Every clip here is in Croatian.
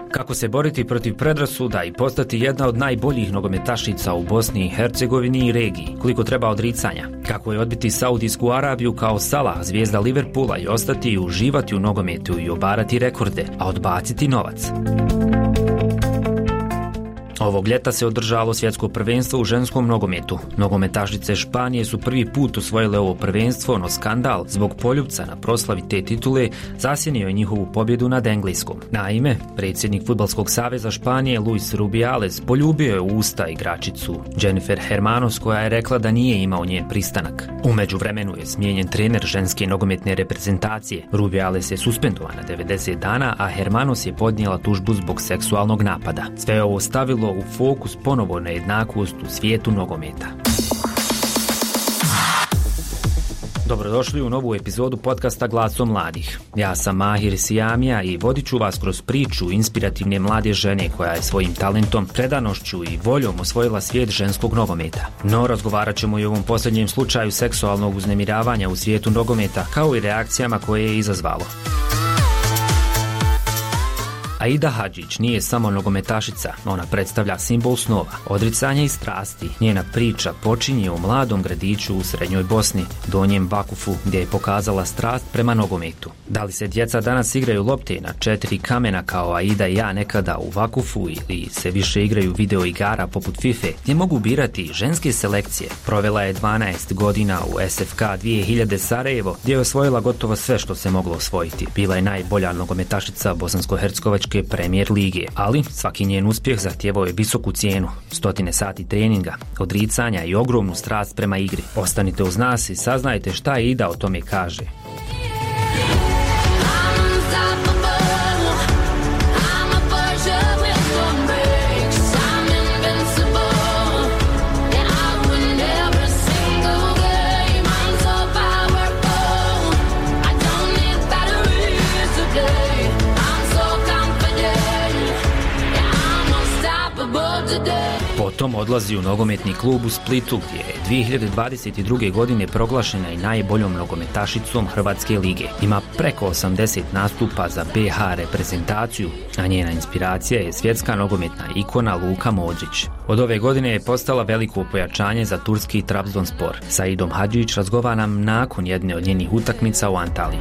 Kako se boriti protiv predrasuda i postati jedna od najboljih nogometašica u Bosni i Hercegovini i regiji, koliko treba odricanja. Kako je odbiti Saudijsku Arabiju kao Salah, zvijezda Liverpoola, i ostati i uživati u nogometu i obarati rekorde, a odbaciti novac. Ovog ljeta se održalo svjetsko prvenstvo u ženskom nogometu. Nogometašice Španije su prvi put osvojile ovo prvenstvo, no skandal zbog poljupca na proslavi te titule zasjenio je njihovu pobjedu nad Engleskom. Naime, predsjednik Fudbalskog saveza Španije Luis Rubiales poljubio je u usta igračicu Jennifer Hermanos, koja je rekla da nije imao njen pristanak. U međuvremenu je smijenjen trener ženske nogometne reprezentacije. Rubiales je suspendovan na 90 dana, a Hermanos je podnijela tužbu zbog seksualnog napada. Sve je ovo stavilo u fokus ponovo nejednakost u svijetu nogometa. Dobrodošli u novu epizodu podcasta Glasom mladih. Ja sam Mahir Sijamija i vodit ću vas kroz priču inspirativne mlade žene koja je svojim talentom, predanošću i voljom osvojila svijet ženskog nogometa. No, razgovarat ćemo i o ovom posljednjem slučaju seksualnog uznemiravanja u svijetu nogometa, kao i reakcijama koje je izazvalo. Aida Hadžić nije samo nogometašica, ona predstavlja simbol snova, odricanja i strasti. Njena priča počinje u mladom gradiću u srednjoj Bosni, Donjem Vakufu, gdje je pokazala strast prema nogometu. Da li se djeca danas igraju lopte na 4 kamena kao Aida i ja nekada u Vakufu, ili se više igraju video igara poput FIFA, gdje mogu birati ženske selekcije? Provela je 12 godina u SFK 2000 Sarajevo, gdje je osvojila gotovo sve što se moglo osvojiti. Bila je najbolja nogometašica Bosansko-Hercegovačke Premier lige, ali svaki njen uspjeh zahtijevao je visoku cijenu, 100 sati treninga, odricanja i ogromnu strast prema igri. Ostanite uz nas i saznajte šta Aida o tome kaže. Potom odlazi u nogometni klub u Splitu, gdje je 2022. godine proglašena i najboljom nogometašicom Hrvatske lige. Ima preko 80 nastupa za BH reprezentaciju, a njena inspiracija je svjetska nogometna ikona Luka Modrić. Od ove godine je postala veliko pojačanje za turski Trabzonspor. Sa Aidom Hadžić razgovaram nakon jedne od njenih utakmica u Antaliji.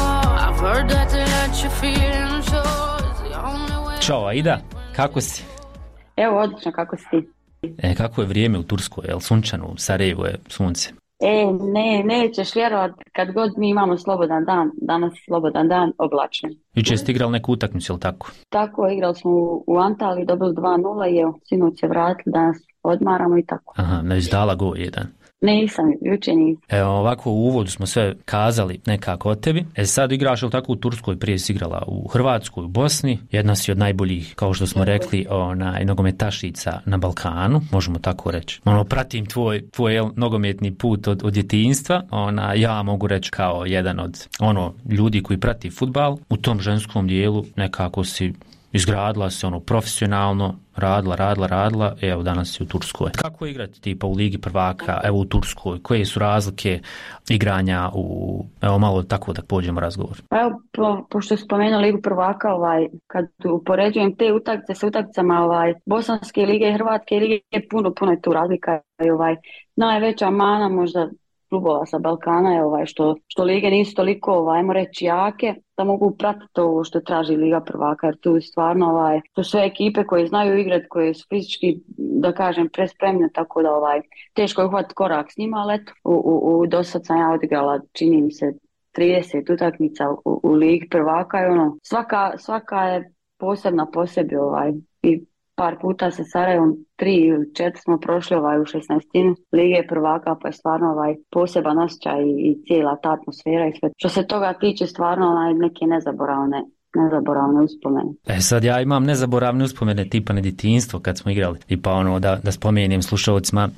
Ćao Aida, kako si? Evo, odlično, kako si ti? Kako je vrijeme u Turskoj, je li sunčano, u Sarajevu je sunce? Nećeš vjerovat, kad god mi imamo slobodan dan, danas je slobodan dan, oblačno. Jučer ste igrali neku utakmicu, je li tako? Tako, igrali smo u Antaliji, dobili 2-0 i evo, sinoć se vratili, danas odmaramo i tako. Aha, ne izdala gol jedan. Nisam, jučer nisam. Evo, ovako u uvodu smo sve kazali nekako o tebi. Sad igraš li tako u Turskoj, prije si igrala u Hrvatskoj, u Bosni. Jedna si od najboljih, kao što smo rekli, nogometašica na Balkanu, možemo tako reći. Pratim tvoj nogometni put od djetinjstva. Ja mogu reći kao jedan od ljudi koji prati fudbal. U tom ženskom dijelu nekako si izgradila se profesionalno, radila, evo danas si u Turskoj. Kako igrati tipa u Ligi prvaka, evo u Turskoj, koje su razlike igranja evo malo tako da pođemo razgovor. Evo, pošto spomenuo Ligu prvaka, kad upoređujem te utakmice sa utakmicama Bosanske lige i Hrvatske lige, puno je tu razlika. Najveća mana možda klubova sa Balkana je što lige nisu toliko, ajmo reći, jake, da mogu pratiti ovo što traži Liga prvaka, jer tu stvarno to su sve ekipe koje znaju igrati, koje su fizički, da kažem, prespremne, tako da teško je uhvatiti korak s njima, ali eto, dosad sam ja odigrala, čini mi se, 30 utakmica u Ligi prvaka i svaka je posebna po sebi, i par puta sa Sarajevom, 3 ili 4 smo prošli u 16. Lige prvaka, pa je stvarno poseban osjećaj i cijela ta atmosfera i sve. Što se toga tiče, stvarno neke nezaboravne uspomene. Sad ja imam nezaboravne uspomene tipa na djetinjstvo kad smo igrali. Tipa da spomenem slušalcima,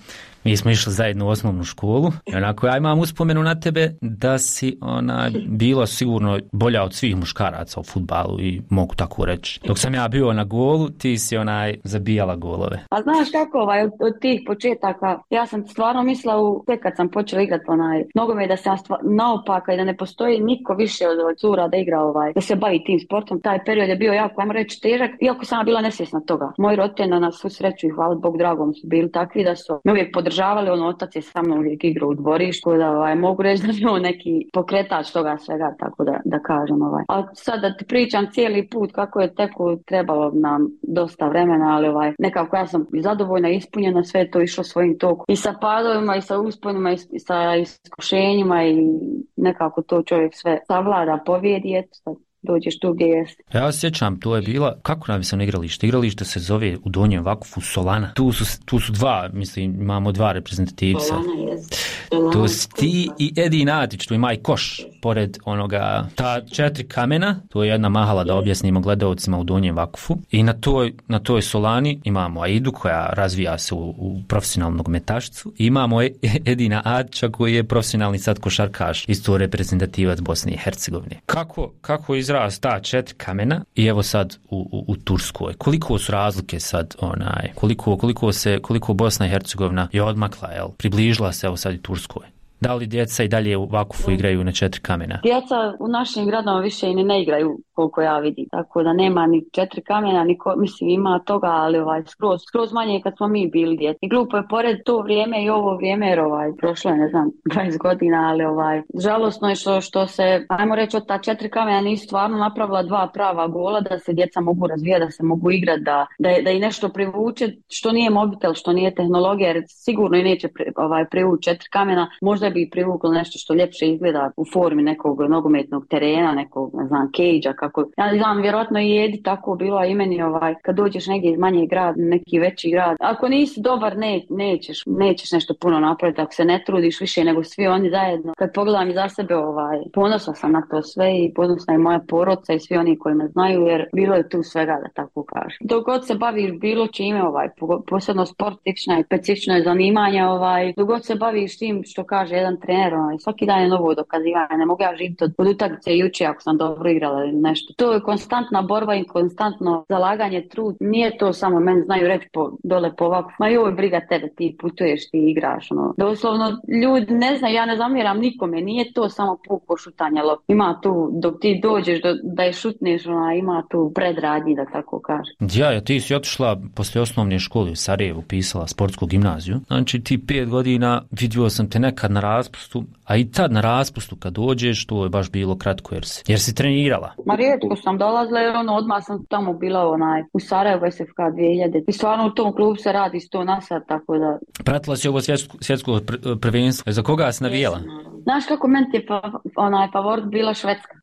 Mi smo išli zajedno u osnovnu školu i onako ja imam uspomenu na tebe da si bila sigurno bolja od svih muškaraca u fudbalu i mogu tako reći. Dok sam ja bio na golu, ti si zabijala golove. A znaš kako od tih početaka, ja sam stvarno mislila tek kad sam počela igrati nogomet da sam naopaka i da ne postoji niko više od cura da igra da se bavi tim sportom. Taj period je bio jako, ajmo reći, težak, iako sam bila nesvjesna toga. Moji roditelji na svu sreću i hvala Bog dragom su bili takvi da su me uvijek podržavali, otac je sa mnom uvijek igrao u dvorištu, da mogu reći da je on neki pokretač toga svega, tako da kažem. A sad da ti pričam cijeli put kako je teko, trebalo nam dosta vremena, ali nekako ja sam zadovoljna, ispunjena, sve to išlo svojim tokom. I sa padovima, i sa usponima, i sa iskušenjima i nekako to čovjek sve savlada, pobjedi, eto, dođeš tu gdje jesi. Ja se sjećam, to je bila, kako nam se igralište? Igralište se zove u Donjem Vakufu Solana. Tu su dva, mislim, imamo dva reprezentativca. Solana, jest. To si ti i Edi Natić, tu ima i koš pored onoga, ta 4 kamena, to je jedna mahala da objasnimo gledalcima u Donjem Vakufu. I na toj Solani imamo Aidu koja razvija se u profesionalnom nogometašicu. Imamo Edina Adića koji je profesionalni sad košarkaš, isto reprezentativac Bosne i Hercegovine. Kako izraz ta 4 kamena i evo sad u Turskoj. Koliko su razlike sad koliko Bosna i Hercegovina je odmakla, približila se evo sad i Turskoj. Da li djeca i dalje u Vakufu igraju na 4 kamena? Djeca u našim gradovima više i ne igraju koliko ja vidim. Tako da nema ni 4 kamena, mislim ima toga, ali skroz manje kad smo mi bili djeca. I glupo je pored to vrijeme i ovo vrijeme, jer prošlo je, ne znam, 20 godina, ali žalosno je što se, ajmo reći, od ta 4 kamena nisu stvarno napravila 2 prava gola, da se djeca mogu razvijati, da se mogu igrati, da i nešto privuče, što nije mobitel, što nije tehnologija, jer sigurno i neće privući 4 kamena, možda bi privuklo nešto što ljepše izgleda u formi nekog nogometnog terena, nekog, ne znam, cage-a, kako. Ja znam, vjerojatno i Edi tako bilo, i meni kad dođeš negdje iz manjeg grada, neki veći grad. Ako nisi dobar, nećeš nešto puno napraviti, ako se ne trudiš više nego svi oni zajedno. Kad pogledam iza sebe, ponosna sam na to sve i ponosna je moja porodica i svi oni koji me znaju, jer bilo je tu svega, da tako kažem. Dok god se baviš bilo čime, posebno sportična i specifično je zanimanja, dok god se baviš tim što kaže jedan trener, svaki dan je novo dokazivanje, ne mogu ja živjeti od utakmice jučer ako sam dobro igrala ili nešto. To je konstantna borba i konstantno zalaganje, trud. Nije to samo, meni znaju reći dole po ovako, ma joj briga tebe, ti putuješ, ti igraš. Doslovno, ljudi ne znaju, ja ne zamjeram nikome, nije to samo puko šutanje lopte. Ima tu, dok ti dođeš da je šutneš, ima tu predradnji, da tako kažem. Ja, ti si otišla poslije osnovne škole u Sarajevu, upisala sportsku gimnaziju. Znači ti 5 godina vidio sam te nekad na raspustu, a i tad na raspustu kad dođeš, to je baš bilo kratko jer si trenirala. Ma rijetko sam dolazila jer odmah sam tamo bila u Sarajevu SFK 2000. I stvarno u tom klubu se radi 100 na sat, tako da... Pratila si ovo svjetsko prvenstvo. Za koga si navijala? Znaš kako meni je favorit bila Švedska.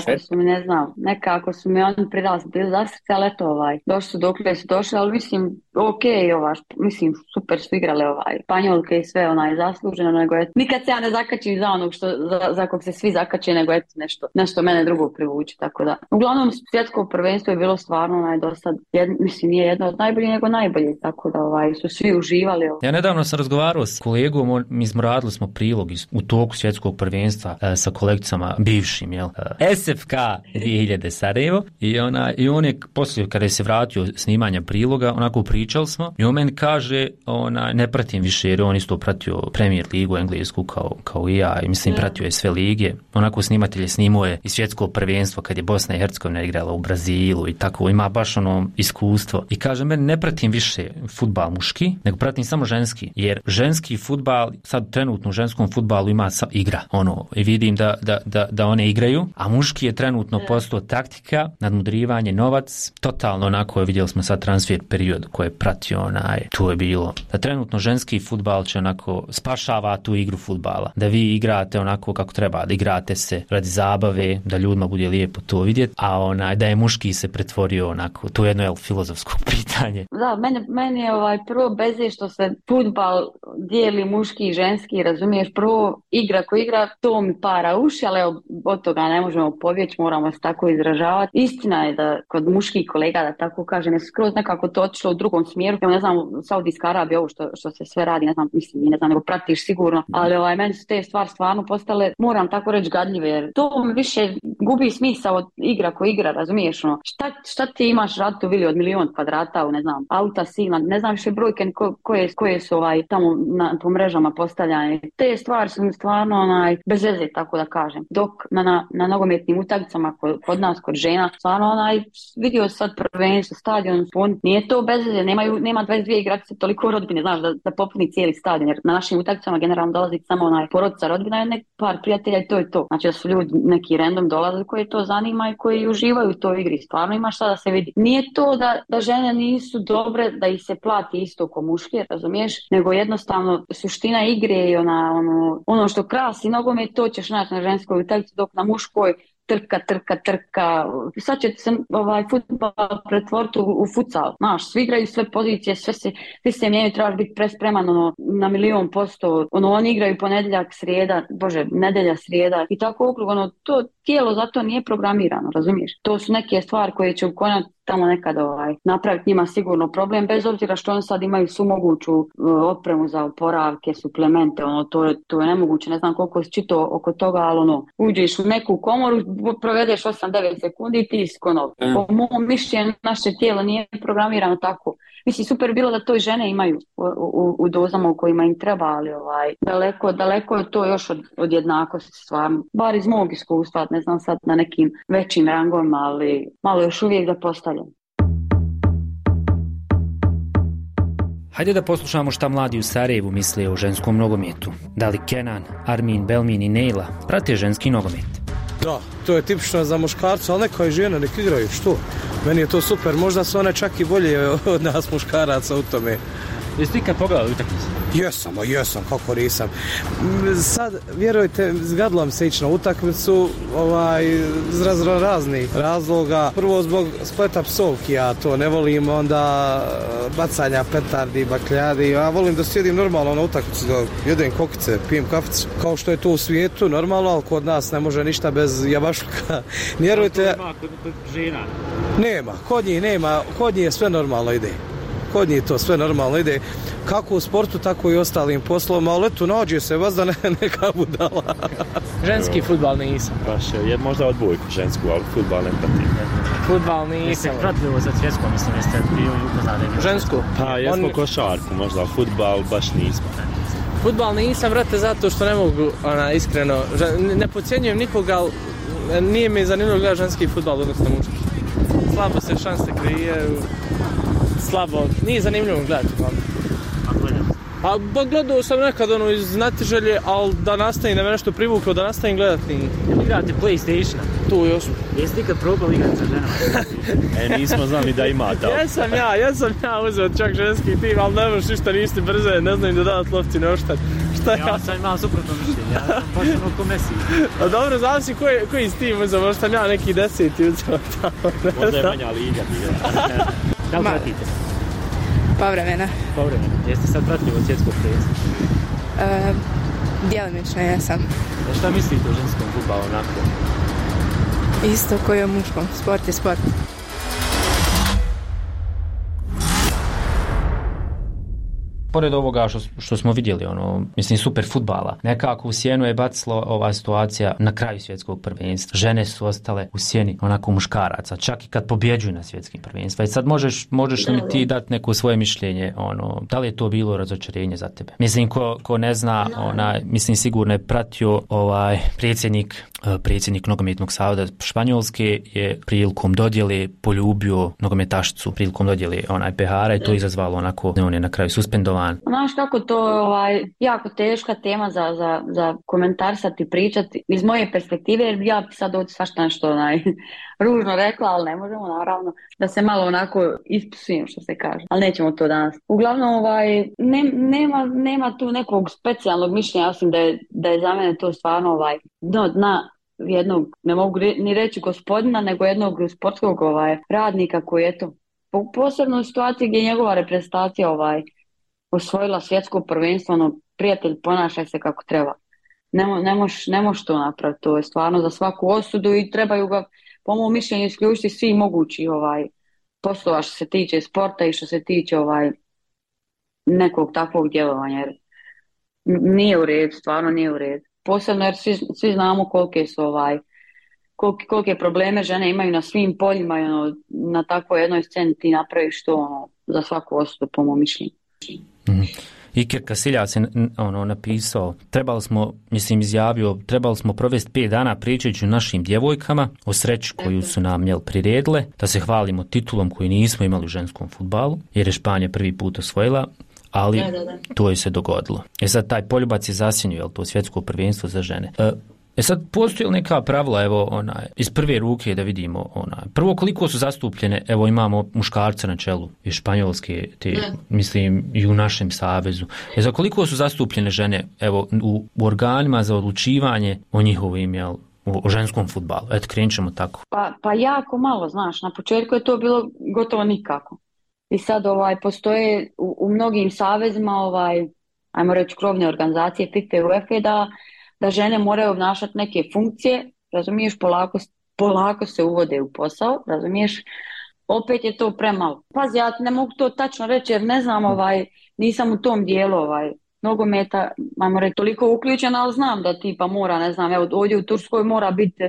Nekako su mi oni pridali, bili za srce, ali eto došli su dokle su došli, ali mislim mislim super su igrale Španjolke i sve zasluženo, nego nikad se ja ne zakačim za onog za kog se svi zakače, nego nešto mene drugo privuče, tako da. Uglavnom svjetsko prvenstvo je bilo stvarno dosta, nije jedno od najboljih, nego najbolje, tako da su svi uživali. Ja nedavno sam razgovarao s kolegom, mi smo radili prilog u toku svjetskog prvenstva sa kolegicama bivšim, SFK 2000 Sarajevo i on je poslije kada je se vratio snimanja priloga, onako pričali smo i on meni kaže, ne pratim više jer on isto pratio Premier ligu englesku kao i ja i mislim pratio je sve lige, onako snimatelj je snimao je i svjetsko prvenstvo kad je Bosna i Hercegovina igrala u Brazilu i tako, ima baš iskustvo i kaže meni ne pratim više fudbal muški, nego pratim samo ženski, jer ženski fudbal sad trenutno u ženskom fudbalu ima igra, i vidim da one igraju, a muški je trenutno postao taktika, nadmudrivanje, novac, totalno onako, vidjeli smo sad transfer period koji je pratio to je bilo, da trenutno ženski fudbal će onako spašava tu igru fudbala, da vi igrate onako kako treba, da igrate se radi zabave, da ljudima bude lijepo to vidjeti, a da je muški se pretvorio onako, to je jedno filozofsko pitanje. Da, meni je prvo beze što se fudbal dijeli muški i ženski, razumiješ, prvo igra ko igra, to mi para uši, ali evo, od toga ne možemo pobjeći, moramo se tako izražavati. Istina je da kod muških kolega, da tako kažem, je skroz nekako to otišlo u drugom smjeru. Ja ne znam, Saudijska Arabija, ovo što se sve radi, ne znam, mislim, ne znam, nego pratiš sigurno, ali meni su te stvari stvarno postale, moram tako reći, gadljive, jer to mi više gubi smisao od igra ko igra, razumiješ, ono. Šta ti imaš raditi u vili od 1.000.000 kvadrata, ne znam, auta silna, ne znam više brojke koje su tamo po mrežama postavljane. Te stvari su mi stvarno bez veze, tako da kažem. Dok na nogometnim utakmicama kod nas, kod žena, stvarno vidio sad prvenstvo, stadion, nije to bez veze, nema 22 igračice toliko rodbine, znaš, da popuni cijeli stadion, jer na našim utakmicama generalno dolazi samo porodica, rodbina i par prijatelja i to je to. Znači da su ljudi neki random dolaze koji to zanima i koji uživaju u toj igri. Stvarno ima šta da se vidi. Nije to da žene nisu dobre, da ih se plati isto ko muške, razumiješ, nego jednostavno suština igre je ono što krasi nogomet, to ćeš naći na ženskoj utakmici, dok na muškoj trka. Sad će se fudbal pretvoriti u futsal. Znaš, svi igraju sve pozicije, svi se mijenjaju, trebaš biti prespreman na 1.000.000%. Oni igraju ponedjeljak, srijeda, nedjelja, srijeda i tako okrug. To tijelo zato nije programirano, razumiješ? To su neke stvari koje će u konačnici tamo nekad napraviti njima sigurno problem, bez obzira što oni sad imaju svu moguću opremu za oporavke, suplemente, to je nemoguće, ne znam koliko si čitao oko toga, ali uđeš u neku komoru, provedeš 8-9 sekundi i ti si konov. Po mom mišljenju, naše tijelo nije programirano tako. Mislim, super bilo da to i žene imaju u dozama u kojima im treba, ali daleko je to još od jednakosti stvarno. Bar iz mog iskustva, ne znam sad na nekim većim rangovima, ali malo još uvijek da postavljam. Hajde da poslušamo šta mladi u Sarajevu misle o ženskom nogometu. Da li Kenan, Armin, Belmin i Nejla prate ženski nogomet? Da, to je tipično za muškarca, ali neka i žena, nek igraju, što? Meni je to super, možda su one čak i bolje od nas muškaraca u tome. Jesi ti kad pogledali utakmicu? Jesam, kako nisam. Sad, vjerujte, zgadilo mi se ići na utakmicu iz raznih razloga. Prvo zbog spleta psovki, ja to ne volim, onda bacanja petardi, bakljadi. Ja volim da sjedim normalno na utakmicu, da jedem kokice, pijem kaficu. Kao što je to u svijetu, normalno, ali kod nas ne može ništa bez jabašluka. Vjerujte... Kod žena? Nema, kod njih nema, kod njih sve normalno ide. Kod njih to sve normalno ide, kako u sportu, tako i ostalim poslovima, ali eto, nađe se vas da neka budala. Ženski fudbal nisam. Baš je možda odbojku žensku, ali fudbal ne pratim. Fudbal nisam. Jeste pratili za svjetsko, mislim, jeste bio upoznali? Žensku? Pa, jesmo košarku, možda fudbal baš nismo. Fudbal nisam, vrate, zato što ne mogu, iskreno, ne podcjenjujem nikoga, ali nije mi zanimljivo gledati ženski fudbal, odnosno muški. Slabo se šanse kreiraju. Slabo, nije zanimljivo gledati. Pa gledao sam nekad iz znatiželje, ali da nastavim, da me nešto privuklo, da nastavim gledati. Igrate PlayStation? Tu još. Jesi ti kad probali igrati sa ženama? Nismo znali da imate. Jesam ja uzeo čak ženski tim, ali ne možeš ništa, nisi brze, ne znam da davat lopti neoštat. Ja sam imao suprotno mišljenje, ja sam počeo ko Messi. A dobro, znam si koji si tim uzeo, možda sam ja neki 10. uzeo tamo. Možda je manja liga. Da li pratite? Povremeno. Jeste sad pratili od svjetskog prvenstva? Djelomično jesam. Šta mislite o ženskom fudbalu onako? Isto koji o muškom. Sport je sport. Pored ovoga što smo vidjeli, mislim, super fudbala, nekako u sjenu je bacila ova situacija na kraju svjetskog prvenstva. Žene su ostale u sjeni onako muškaraca, čak i kad pobjeđuju na svjetskim prvenstvima. I sad možeš li mi ti dati neko svoje mišljenje, da li je to bilo razočarenje za tebe? Mislim, ko ne zna, mislim, sigurno je pratio predsjednik nogometnog saveza Španjolske je prilikom dodjele poljubio nogometašicu, prilikom dodjele pehara i to izazvalo onako, on je na kraju suspendovan. Znaš kako to jako teška tema za komentarsati i pričati iz moje perspektive, jer ja bi sad ovdje svašta nešto ružno rekla, ali ne možemo naravno da se malo onako ispisujem, što se kaže, ali nećemo to danas. Uglavnom nema tu nekog specijalnog mišljenja, osim da je za mene to stvarno dna jednog, ne mogu ni reći gospodina, nego jednog sportskog radnika koji je to posebno u situaciji gdje je njegova reprezentacija osvojila svjetsko prvenstvo, prijatelj, ponašaj se kako treba. ne moš to napraviti, to je stvarno za svaku osudu i trebaju ga, po mom mišljenju, isključiti svi mogući poslova što se tiče sporta i što se tiče nekog takvog djelovanja, jer nije u redu, stvarno nije u redu. Posebno jer svi znamo kolike probleme žene imaju na svim poljima i na takvoj jednoj sceni ti napraviš to za svaku osudu, po mom mišljenju. Iker Casillas je napisao, trebali smo provesti 5 dana pričajući o našim djevojkama, o sreći koju su nam priredile, da se hvalimo titulom koju nismo imali u ženskom fudbalu, jer je Španija prvi put osvojila, ali to je se dogodilo. Sad taj poljubac je zasjenio, to svjetsko prvenstvo za žene. Sad postoji li neka pravila, iz prve ruke da vidimo, prvo koliko su zastupljene, imamo muškarca na čelu iz Španjolske, mislim i u našem savezu. Za koliko su zastupljene žene, u organima za odlučivanje o njihovim, o ženskom fudbalu? Krenut ćemo tako. Pa jako malo, znaš, na početku je to bilo gotovo nikako. I sad postoje u mnogim savezima, ajmo reći krovne organizacije FIFA i UEFA da žene moraju obnašati neke funkcije, razumiješ, polako se uvode u posao, razumiješ, opet je to premalo. Pazi, ja ne mogu to tačno reći jer ne znam, nisam u tom dijelu nogometa, ajmo reći, toliko uključena, ali znam da tipa mora, ne znam, ovdje u Turskoj mora biti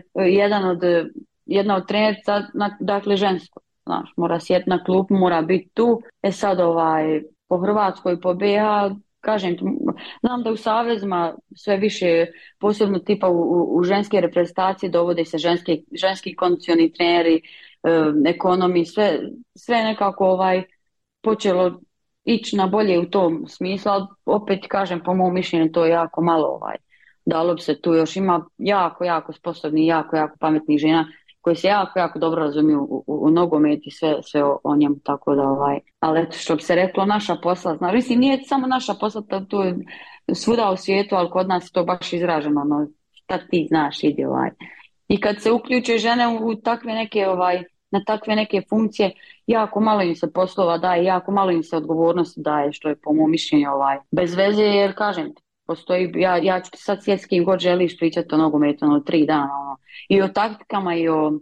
jedna od trenerica, dakle žensko, znaš, mora sjeti na klupu, mora biti tu. Sad po Hrvatskoj, po BiH, kažem, znam da u savezima sve više, posebno tipa u ženske reprezentacije dovode se ženski kondicioni treneri, ekonomi, sve nekako počelo ići na bolje u tom smislu, ali opet kažem, po mom mišljenju to je jako malo, dalo bi se tu, još ima jako sposobni, jako pametnih žena koji se jako dobro razumiju u nogomet i sve o njemu, tako da ali eto, što bi se reklo, naša posla, znaš, mislim, nije samo naša posla, to je svuda u svijetu, ali kod nas je to baš izraženo, šta ti znaš, ide I kad se uključe žene u takve neke, na takve neke funkcije, jako malo im se poslova daje, jako malo im se odgovornosti daje, što je po mom mišljenju bez veze, jer kažem, postoji, ja ću ti sad sjeti s kim god želiš pričati o nogometu 3 dana, i o taktikama i o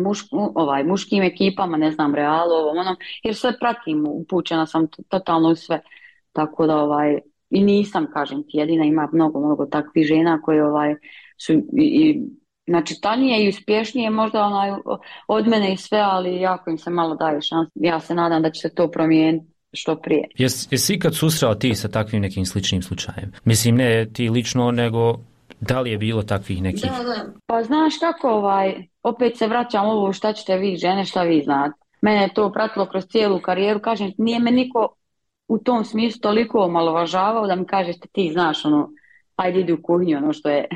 muškim ekipama, ne znam, Realu, jer sve pratim, upućena sam totalno u sve, tako da i nisam, kažem ti, jedina, ima mnogo takvih žena koje su i načitanije i uspješnije možda od mene i sve, ali jako im se malo daje šans. Ja se nadam da će se to promijeniti što prije. Jesi ikad susreo ti sa takvim nekim sličnim slučajem? Mislim, ne ti lično, nego da li je bilo takvih nekih? Da. Pa znaš kako, opet se vraćam ovo, šta ćete vi žene, šta vi znate. Mene je to pratilo kroz cijelu karijeru, kažem, nije me niko u tom smislu toliko omalovažavao da mi kažete ti znaš, ajde idi u kuhinju, što je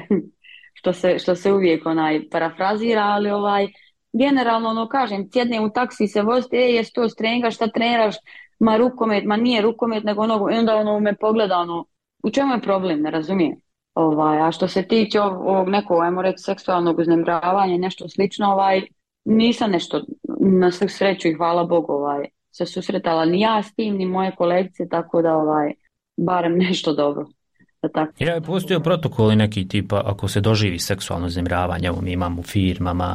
što se uvijek parafrazira, ali generalno kažem, sjednem u taksi se voziti, jesi to strenga, šta treniraš, ma rukomet, ma nije rukomet, nego i onda me pogleda, u čemu je problem, ne razumijem. A što se tiče ovog nekog, ajmo reći, seksualnog uznemiravanja, nešto slično, nisam nešto, na svu sreću i hvala Bogu, se susretala ni ja s tim, ni moje kolegice, tako da barem nešto dobro. Ja, postoje protokoli neki tipa ako se doživi seksualno uznemiravanje, mi imamo u firmama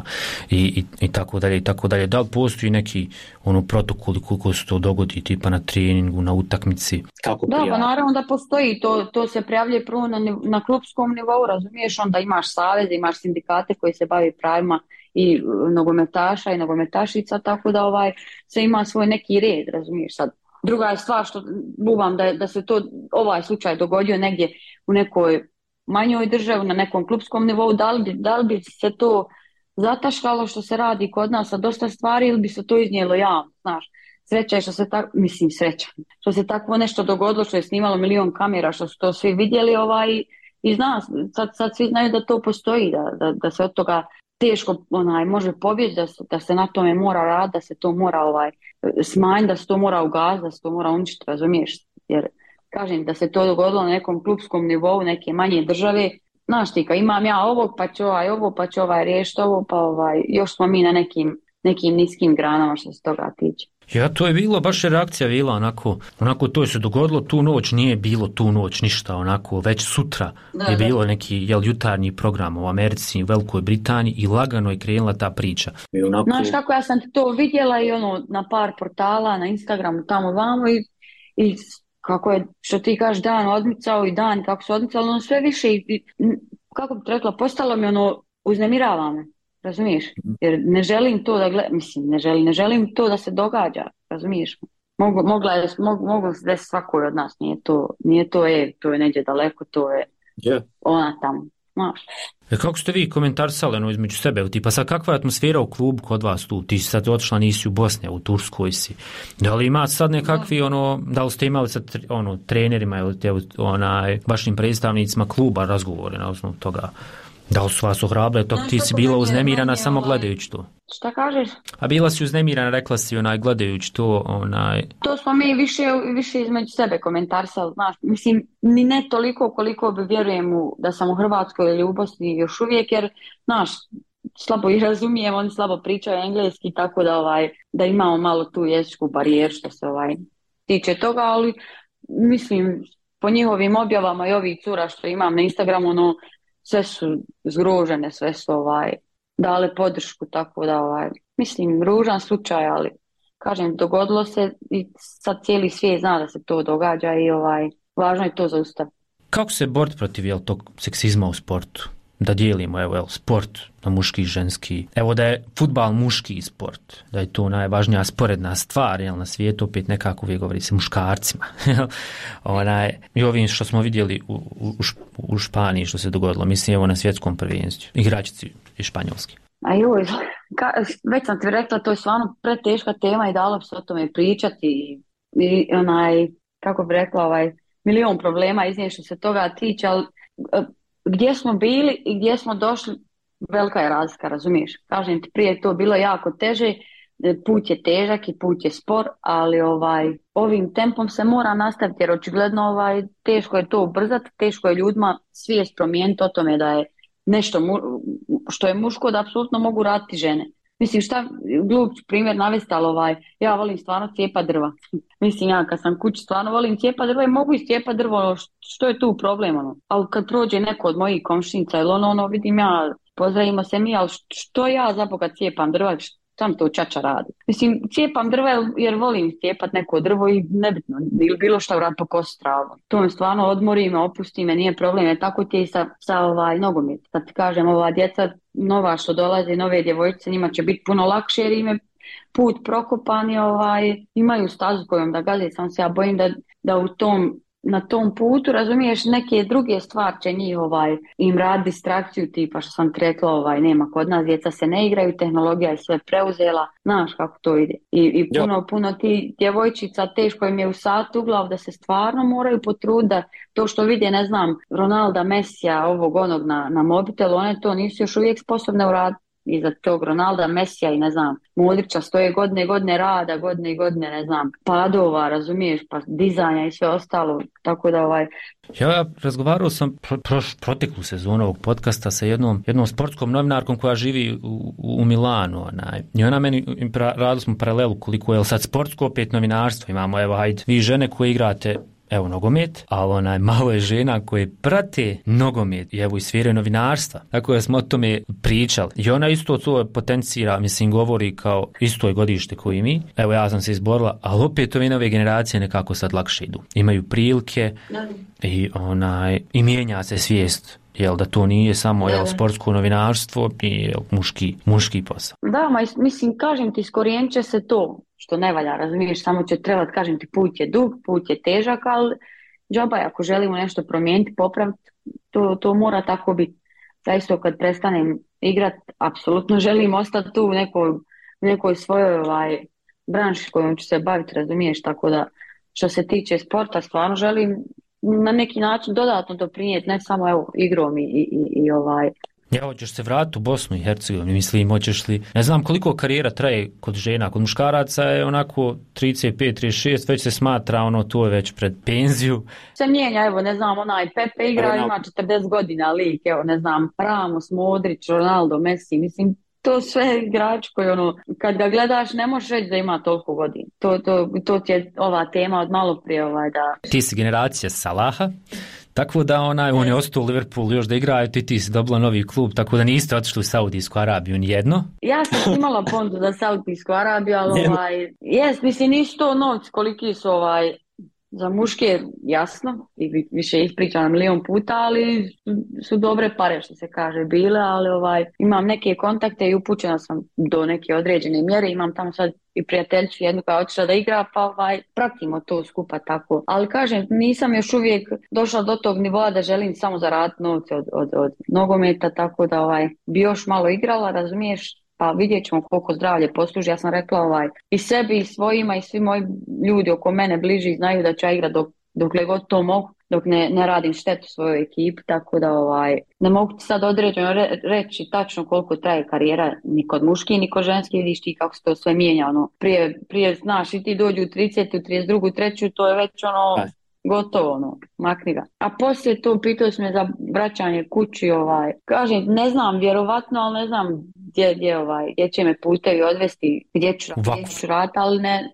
i tako dalje, da li postoji neki protokoli koliko se to dogodi tipa na treningu, na utakmici? Kako da, pa naravno da postoji, to se prijavljuje prvo na klupskom nivou, razumiješ, onda imaš savez, imaš sindikate koji se bavi pravima i nogometaša i nogometašica, tako da se ima svoj neki red, razumiješ sad. Druga je stvar što buvam da se to ovaj slučaj dogodio negdje u nekoj manjoj državi, na nekom klupskom nivou, da li bi se to zataškalo što se radi kod nas sa dosta stvari ili bi se to iznijelo javno, znaš. Sreća je što se takvo nešto dogodilo, što je snimalo 1.000.000 kamera, što su to svi vidjeli i zna, sad svi znaju da to postoji, da se od toga teško može pobjeći, da se na tome mora raditi, da se to mora smanjiti, da se to mora ugasiti, da se to mora uništiti, razumiješ? Jer kažem, da se to dogodilo na nekom klupskom nivou, neke manje države, znaš ti, kad imam ja ovog, pa će ovo, pa će riješiti ovo, pa još smo mi na nekim niskim granama što se toga tiče. Ja, to je bilo, baš je reakcija bila onako to je se dogodilo tu noć, nije bilo tu noć ništa, onako već sutra je bilo neki jutarnji program u Americi, u Velikoj Britaniji i lagano je krenula ta priča. Znaš kako ja sam to vidjela i na par portala, na Instagramu, tamo vamo i kako je, što ti kažeš, dan odmicao i dan kako se odmicalo, sve više kako bi rekla, postalo mi uznemirava me. Razumiješ? Jer ne želim to da gledam, mislim, ne želim to da se događa, razumiješ? Moglo se desiti svakoj od nas, nije to to je negdje daleko, to je ona tamo, znaš. Kako ste vi komentarsali između sebe, tipa sad kakva je atmosfera u klubu kod vas tu, ti si sad otišla, nisi u Bosni, u Turskoj si, da li ima sad nekakvi, da li ste imali sad trenerima ili vašim predstavnicima kluba razgovore na osnovu toga? Da li su vas ohrabrile, ti si bila uznemirana samo gledajući to? Šta kažeš? A bila si uznemirana, rekla si gledajući to, To smo mi više između sebe komentarsali, znaš, mislim, ni ne toliko koliko bi vjerujem da sam u Hrvatskoj ili u Bosni još uvijek, jer, znaš, slabo ih razumijem, oni slabo pričaju engleski, tako da imamo malo tu jezičku barijeru što se tiče toga, ali mislim, po njihovim objavama i ovih cura što imam na Instagramu, sve su zgrožene, sve su dale podršku, tako da mislim, ružan slučaj, ali kažem, dogodilo se i sad cijeli svijet zna da se to događa i važno je to zaustaviti. Kako se boriti protiv tog seksizma u sportu? Da dijelimo sport na muški i ženski. Evo da je fudbal muški sport, da je to najvažnija sporedna stvar na svijetu, opet nekako uvijek govori se muškarcima. I ovim što smo vidjeli u Španiji što se dogodilo, mislim na svjetskom prvenstvu, igračici iz Španjolske. A joj, već sam ti rekla, to je stvarno preteška tema i dalo bi se o tome pričati i kako bi rekla, milion problema iznije što se toga tiče, ali gdje smo bili i gdje smo došli, velika je razlika, razumiješ? Kažem ti, prije je to bilo jako teže, put je težak i put je spor, ali ovim tempom se mora nastaviti, jer očigledno teško je to ubrzati, teško je ljudima svijest promijeniti o tome da je nešto što je muško, da apsolutno mogu raditi žene. Mislim, šta glup primjer navesti, ali ja volim stvarno cijepat drva. Mislim, ja kad sam kući stvarno volim cijepat drva i mogu iscijepat drvo, što je tu problem, Ali kad prođe neko od mojih komšinica ili vidim ja, pozdravimo se mi, ali što ja zaboga cijepam drva, sam to čača radi. Mislim, cijepam drva jer volim cijepat neko drvo i nebitno, ili bilo šta urad po kosu travu. To me stvarno odmori me, opusti me, nije problem, jer tako ti je i sa nogomet. Sad ti kažem, ova djeca nova što dolaze, nove djevojčice, njima će biti puno lakše jer im je put prokopan i imaju stazu kojom da gaze, samo se ja bojim da na tom putu, razumiješ, neke druge stvari će njih im radi distrakciju, tipa što sam ti rekla, nema kod nas, djeca se ne igraju, tehnologija je sve preuzela, znaš kako to ide. I puno ti djevojčica, teško im je u satu u glavu da se stvarno moraju potruditi, da to što vide, ne znam, Ronalda, Messija, ovog onog na mobitelu, one to nisu još uvijek sposobne uraditi. Iza tog Ronalda, Messija i ne znam, Modrića stoje godine rada, godine, ne znam, padova, razumiješ, pa dizanja i sve ostalo, tako da Ja razgovarao sam proteklu sezonu ovog podcasta sa jednom sportskom novinarkom koja živi u Milanu, i ona meni, radili smo paralelu koliko je sad sportsko, opet novinarstvo, imamo, vi žene koje igrate nogomet, ali malo je žena koje prate nogomet i i sfere novinarstva. Tako da smo o tome pričali. I ona isto to potencira, mislim, govori kao isto je godište koji mi. Ja sam se izborila, ali opet ove nove generacije nekako sad lakše idu. Imaju prilike i mijenja se svijest. Da to nije samo sportsko novinarstvo i muški posao. Da, mislim, kažem ti, iskorijenit će se to što ne valja, razumiješ, samo će trebati, kažem ti, put je dug, put je težak, ali džaba je, ako želimo nešto promijeniti, popraviti, to mora tako biti. Zaista kad prestanem igrati, apsolutno želim ostati tu u nekoj svojoj branši kojom ću se baviti, razumiješ, tako da što se tiče sporta, stvarno želim na neki način dodatno doprinijeti, ne samo igrom i hoćeš se vratiti u Bosnu i Hercegovinu, mislim, hoćeš li, ne znam koliko karijera traje kod žena, kod muškaraca je onako 35-36, već se smatra, to je već pred penziju. Se mijenja, ne znam, Pepe igra, ima 40 godina lik, ne znam, Ramos, Modrić, Ronaldo, Messi, mislim, to sve igrač koji kad ga gledaš ne možeš reći da ima toliko godina. To ti je ova tema od malo prije da... Ti si generacija Salaha, tako da on je ostao u Liverpoolu još da igraju, ti si dobila novi klub, tako da niste otišli u Saudijsku Arabiju nijedno. Ja sam imala pondu za Saudijsku Arabiju, ali mislim nisu to novci koliki su za muške, jasno, i više ih pričam na milion puta, ali su dobre pare što se kaže bile, ali imam neke kontakte i upućena sam do neke određene mjere, imam tamo sad i prijateljicu jednu koja je otišla da igra, pa pratimo to skupa tako. Ali kažem, nisam još uvijek došla do tog nivoa da želim samo zaraditi novce od nogometa, tako da bi još malo igrala, razumiješ, pa vidjet ćemo koliko zdravlje posluži. Ja sam rekla i sebi i svojima i svi moji ljudi oko mene bliži znaju da ću ja igrati dokle god to mogu, dok ne radim štetu svojoj ekipi, tako da ne mogu ti sad određeno reći tačno koliko traje karijera, ni kod muški ni kod ženski, vidiš ti kako se to sve mijenja, prije znaš i ti dođu u 30, u 32, 3, to je već gotovo, makni ga. A poslije to pitao sam me za vraćanje kući, kažem, ne znam, vjerovatno, ali ne znam gdje će me putevi odvesti, gdje ću raditi, ali ne,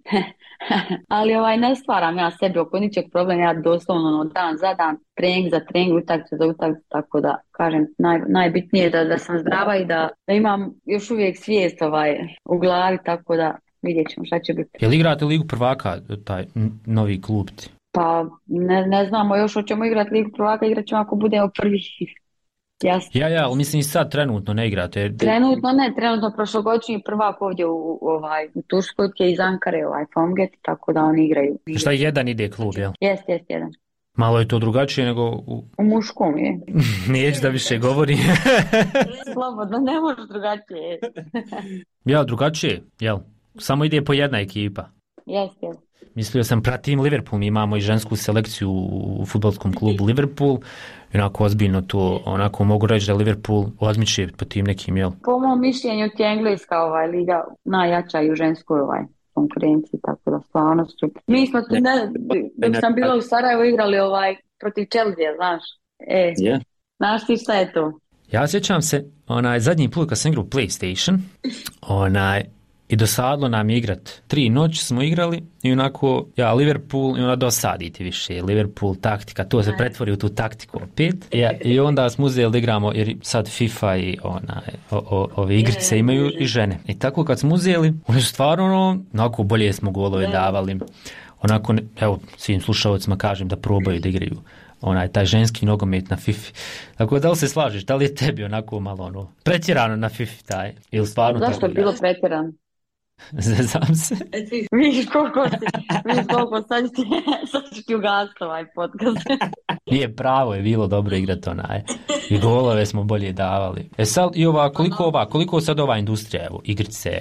ali ne stvaram ja sebi oko ničeg problema, ja doslovno dan za dan, trening za trening, utakmica za utakmicu, tako da, kažem, najbitnije je da sam zdrava i da imam još uvijek svijest u glavi, tako da vidjet ćemo šta će biti. Je li igrate Ligu prvaka, taj novi klub ti? Pa ne znamo još hoćemo igrati Ligu prvaka, igrat ćemo ako budemo prvi. Jasno. Ja, ali mislim i sad trenutno ne igrate. Trenutno prošlogodišnji prvak ovdje u Turskoj je iz Ankare, Fomget, tako da oni igraju. Šta jedan ide klub, jel? Jest, jedan. Malo je to drugačije nego u muškom je. Neću da više govori. Slobodno, ne može drugačije. Ja, drugačije, jel? Samo ide po jedna ekipa. Jest. Mislio sam, pratim Liverpool, mi imamo i žensku selekciju u fudbalskom klubu Liverpool, onako ozbiljno to, onako mogu reći da Liverpool odmiče po tim nekim, jel? Po mom mišljenju ti je engleska liga najjača i u ženskoj konkurenciji, tako da stvarno su. Mi smo tu, dok sam bila u Sarajevu igrali protiv Chelsea, znaš? Znaš ti šta je to? Ja sjećam se, zadnji put kad sam igrao PlayStation, i dosadlo nam je igrat. 3 noći smo igrali i onako, Liverpool i onda dosaditi više. Liverpool taktika, to se pretvori u tu taktiku opet. I onda smo uzeli da igramo, jer sad FIFA i ove igrice imaju i žene. I tako kad smo uzeli, oni su stvarno onako bolje smo golove davali. Onako, evo, svim slušalcima kažem da probaju da igraju taj ženski nogomet na FIFA. Tako da li se slažeš, da li je tebi onako malo pretjerano na FIFA taj? Ili stvarno zašto je bilo pretjerano? Znam se. Vidiš koliko sad ću ti ugasiti ovaj podcast. Nije pravo, je bilo dobro igrati i golove smo bolje davali. Sad i koliko sad ova industrija, evo, igrice,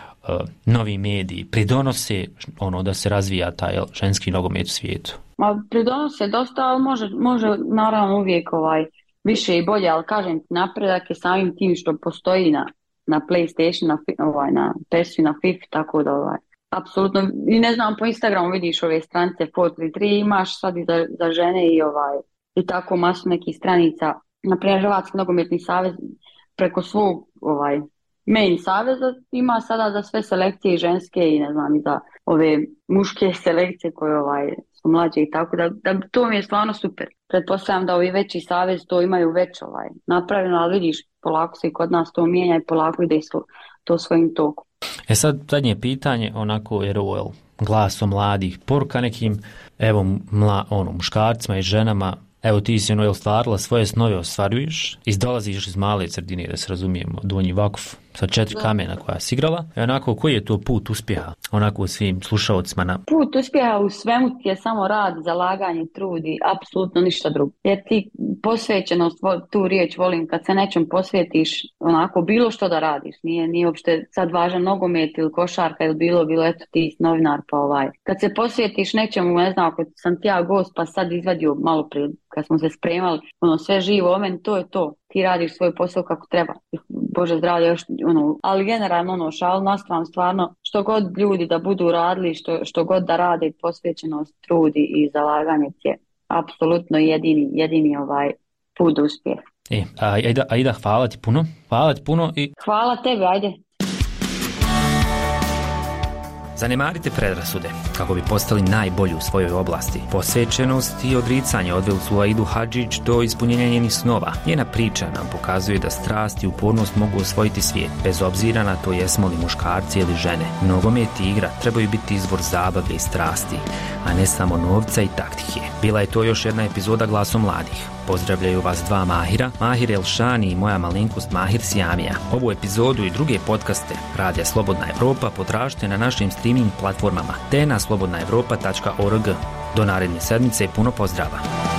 novi mediji, pridonose da se razvija taj ženski nogomet u svijetu? Pridonose dosta, ali može naravno uvijek više i bolje, ali kažem ti, napredak je samim tim što postoji na PlayStation, na PES-u, na FIFA, tako da apsolutno, i ne znam, po Instagramu vidiš ove stranice 433, imaš sad i za žene i tako masu nekih stranica, naprimjer Hrvatski nogometni savez preko svog main saveza ima sada za sve selekcije i ženske i ne znam i za ove muške selekcije koje su mlađe i tako da to mi je stvarno super. Pretpostavljam da ovi veći savez to imaju već napravljeno, ali vidiš, polako se i kod nas to mijenja i polako ide to svojim tokom. Sad zadnje pitanje, onako, jer ovo je glasom mladih, poruka nekim, evo, muškarcima i ženama, evo ti si ostvarila svoje snove, ostvaruješ, dolaziš iz male sredine, da se razumijemo, Donji Vakuf, sa 4 kamena koja si igrala, i onako, koji je to put uspjeha, onako svim slušalcima? Put uspjeha u svemu ti je samo rad, zalaganje, trud i apsolutno ništa drugo. Jer ti posvećenost, tu riječ volim, kad se nečem posvetiš, onako, bilo što da radiš, nije uopšte sad važan nogomet ili košarka ili bilo, eto ti si novinar, pa kad se posvetiš nečemu, ne znam, ako sam ti ja gost, pa sad izvadio malo prije, kad smo se spremali, sve živo o meni, to je to. Ti radiš svoj posao kako treba. Bože zdravlje, još, ali generalno, šal na stranu, stvarno, što god ljudi da budu radili, što god da rade, posvećenost, trudi i zalaganje je apsolutno jedini put uspjeh. Aida, hvala ti puno. I Hvala tebi, ajde. zanemarite predrasude kako bi postali najbolji u svojoj oblasti. Posvećenost i odricanje odveli su Aidu Hadžić do ispunjenja njenih snova. Njena priča nam pokazuje da strast i upornost mogu osvojiti svijet, bez obzira na to jesmo li muškarci ili žene. Nogomet i igra trebaju biti izvor zabave i strasti, a ne samo novca i taktike. Bila je to još jedna epizoda Glasom mladih. Pozdravljaju vas dva Mahira, Mahir Elšani i moja malenkost Mahir Sjamija. Ovu epizodu i druge podcaste Radija Slobodna Evropa potražite na našim streaming platformama te na slobodnaevropa.org. Do naredne sedmice puno pozdrava.